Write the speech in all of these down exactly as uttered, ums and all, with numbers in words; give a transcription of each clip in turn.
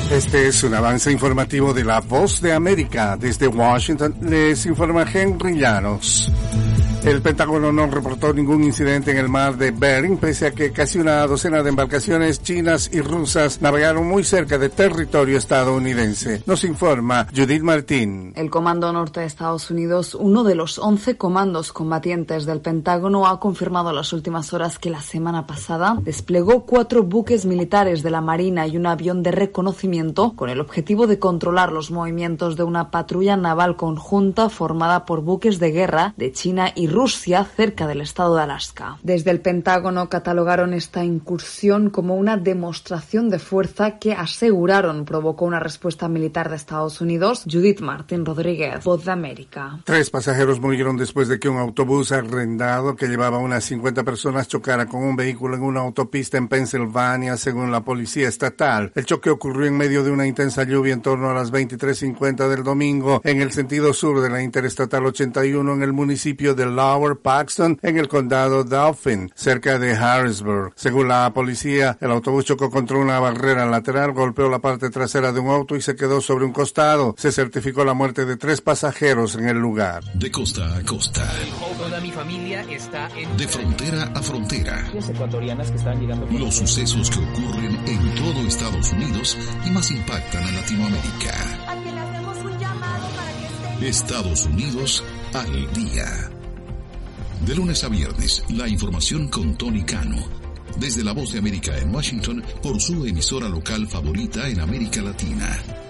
Este es un avance informativo de La Voz de América. Desde Washington les informa Henry Llanos. El Pentágono no reportó ningún incidente en el mar de Bering, pese a que casi una docena de embarcaciones chinas y rusas navegaron muy cerca de territorio estadounidense. Nos informa Judith Martín. El Comando Norte de Estados Unidos, uno de los once comandos combatientes del Pentágono, ha confirmado en las últimas horas que la semana pasada desplegó cuatro buques militares de la Marina y un avión de reconocimiento con el objetivo de controlar los movimientos de una patrulla naval conjunta formada por buques de guerra de China y Rusia cerca del estado de Alaska. Desde el Pentágono catalogaron esta incursión como una demostración de fuerza que aseguraron provocó una respuesta militar de Estados Unidos. Judith Martín Rodríguez, Voz de América. Tres pasajeros murieron después de que un autobús arrendado que llevaba unas cincuenta personas chocara con un vehículo en una autopista en Pensilvania, según la policía estatal. El choque ocurrió en medio de una intensa lluvia en torno a las veintitrés cincuenta del domingo en el sentido sur de la Interestatal ochenta y uno en el municipio de Lower Paxton, en el condado Dauphin, cerca de Harrisburg. Según la policía, el autobús chocó contra una barrera lateral, golpeó la parte trasera de un auto y se quedó sobre un costado. Se certificó la muerte de tres pasajeros en el lugar. De costa a costa. Toda mi familia está en... De frontera a frontera. Las ecuatorianas que están llegando... Los sucesos que ocurren en todo Estados Unidos y más impactan a Latinoamérica. A quien le hacemos un llamado para que esté... Estados Unidos al día. De lunes a viernes, la información con Tony Cano. Desde La Voz de América en Washington, por su emisora local favorita en América Latina.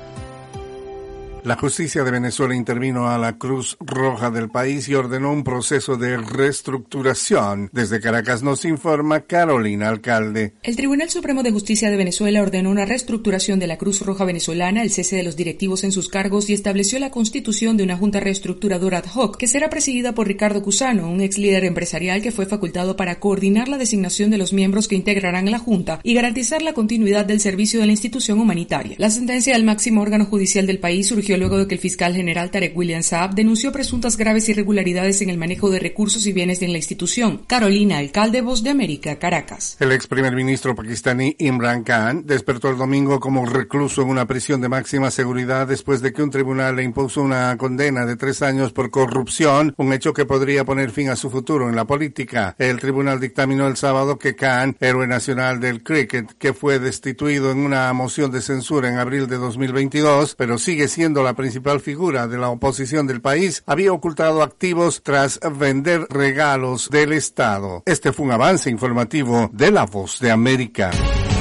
La justicia de Venezuela intervino a la Cruz Roja del país y ordenó un proceso de reestructuración. Desde Caracas nos informa Carolina Alcalde. El Tribunal Supremo de Justicia de Venezuela ordenó una reestructuración de la Cruz Roja venezolana, el cese de los directivos en sus cargos y estableció la constitución de una junta reestructuradora ad hoc que será presidida por Ricardo Cusano, un ex líder empresarial que fue facultado para coordinar la designación de los miembros que integrarán la junta y garantizar la continuidad del servicio de la institución humanitaria. La sentencia del máximo órgano judicial del país surgió luego de que el fiscal general Tarek William Saab denunció presuntas graves irregularidades en el manejo de recursos y bienes en la institución. Carolina Alcalde, Voz de América, Caracas. El ex primer ministro pakistaní Imran Khan despertó el domingo como recluso en una prisión de máxima seguridad después de que un tribunal le impuso una condena de tres años por corrupción, un hecho que podría poner fin a su futuro en la política. El tribunal dictaminó el sábado que Khan, héroe nacional del cricket, que fue destituido en una moción de censura en abril de dos mil veintidós, pero sigue siendo la principal figura de la oposición del país, había ocultado activos tras vender regalos del Estado. Este fue un avance informativo de La Voz de América.